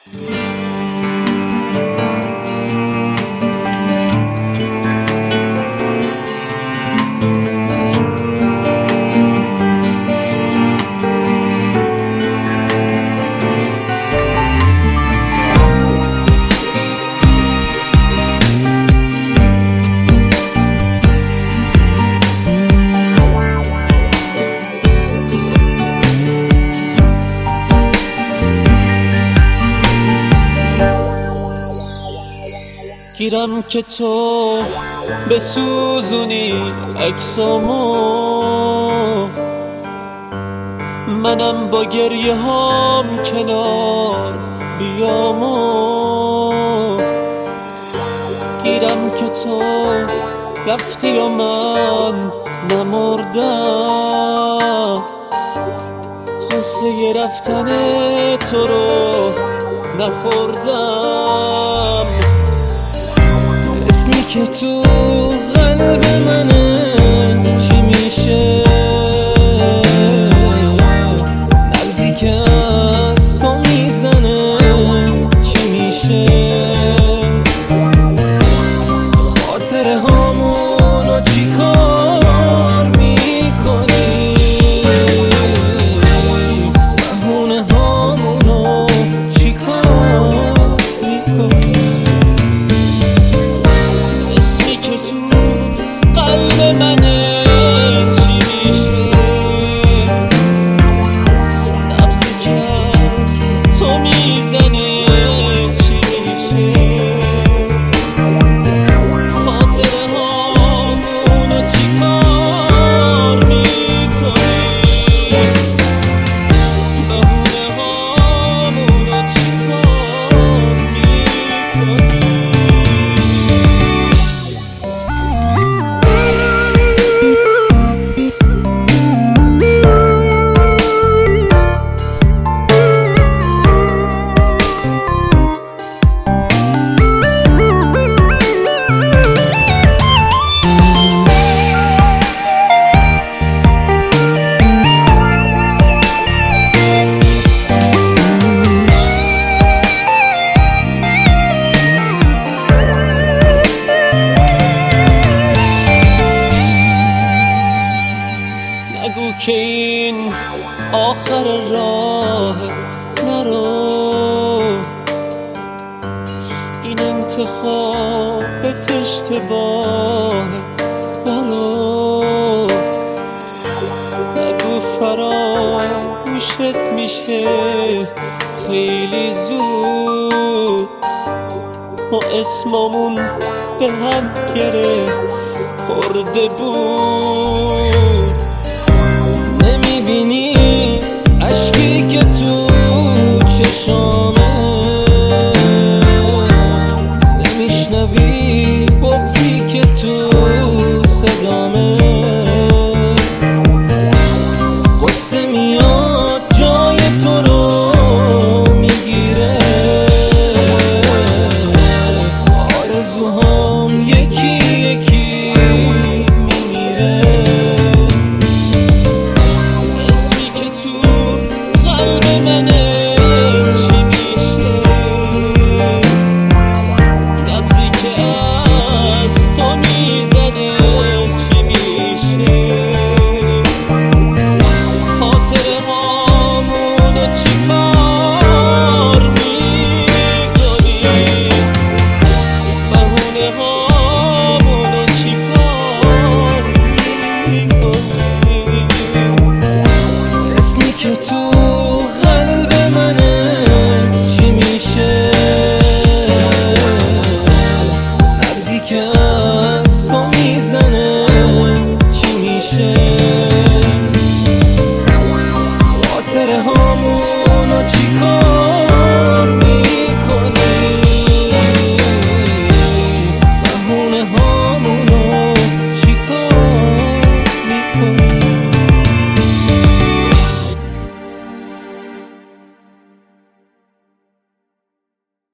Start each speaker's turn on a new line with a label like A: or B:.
A: گیرم که تو بسوزونی عکسامو، منم با گریه هام کنار بیامو. گیرم که تو رفتی و من نمردم، خواسته رفتن تو رو نخوردم. اسمی که تو قلب منه چی میشه، نبضی که از تو میزنه چی میشه، خاطره هامونو چی کار میکنی، بهونه هامونو چی کار میکنی. قلب منه چی میشه، نبضی که تو میزنه چی میشه، خاطره هامونو چی کار میکنی، بهونه هامونو چی کار میکنی. نگو که این آخر راه، نرو، این انتخابت اشتباه، نرو. نگو فراموشت میشه خیلی زود، ما اسممون به هم گره خورده بود. نمیبینی عشقی که تو چشامه،